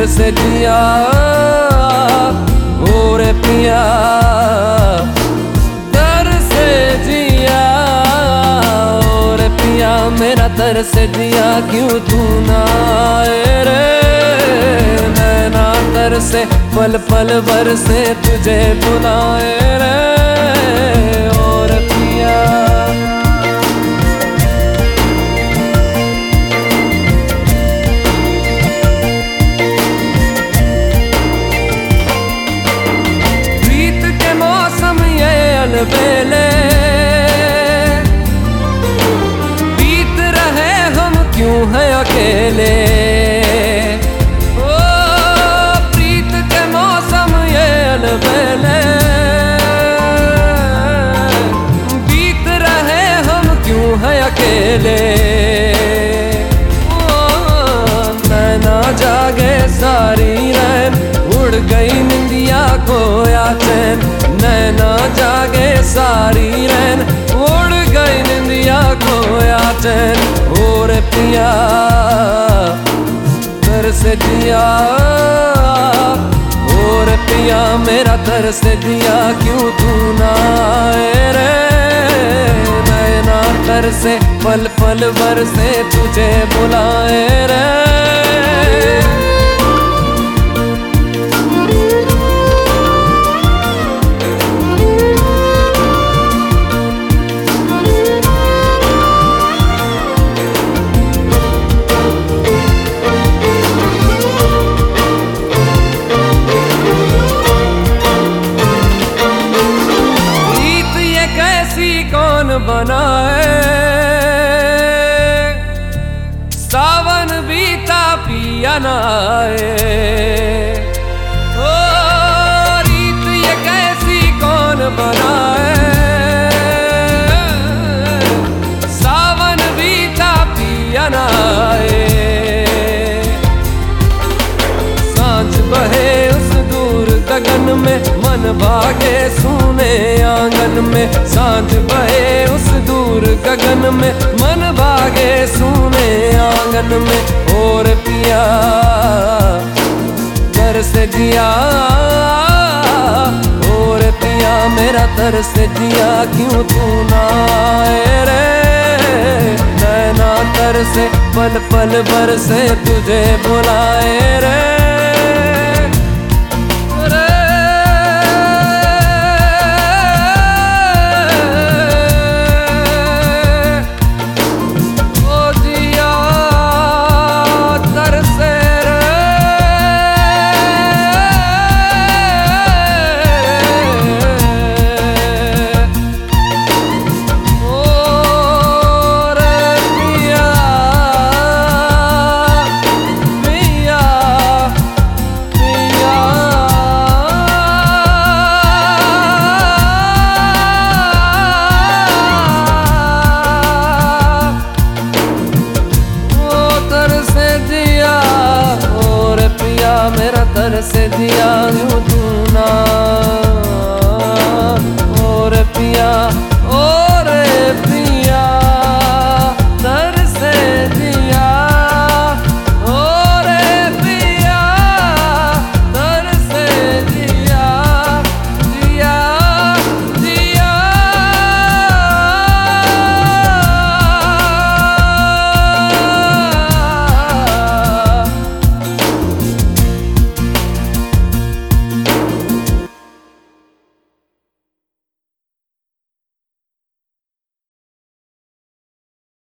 से जिया और पिया दर से जिया और पिया मेरा दर से जिया क्यों तू ना आए रे नैना दर से पल पल भर से तुझे बुलाए रे और पिया। बेले बीत रहे हम क्यों हैं अकेले ओ प्रीत के मौसम ये अलबेले बीत रहे हम क्यों हैं अकेले ओ नैना जागे सारी रैन उड़ गई निंदिया खोया चैन नैना जागे सारी रैन उड़ गई निंदिया खोया चैन और पिया दर से जिया और पिया मेरा दर से जिया क्यों तू ना आए रे नैना दर से पल पल भर से तुझे बुलाए रे। कौन बनाए सावन बीता पिया ना आए ओ रीत ये कैसी कौन बनाए सावन बीता पिया ना आए सांझ बहे उस दूर गगन में मन भागे सुने आंगन में सांझ बहे उस दूर गगन में मन भागे सुने आंगन में और पिया दर से जिया और पिया मेरा दर से जिया क्यों तू ना आए रे नैना दर से पल पल भर से तुझे बुलाए रे। मेरा दर से जिया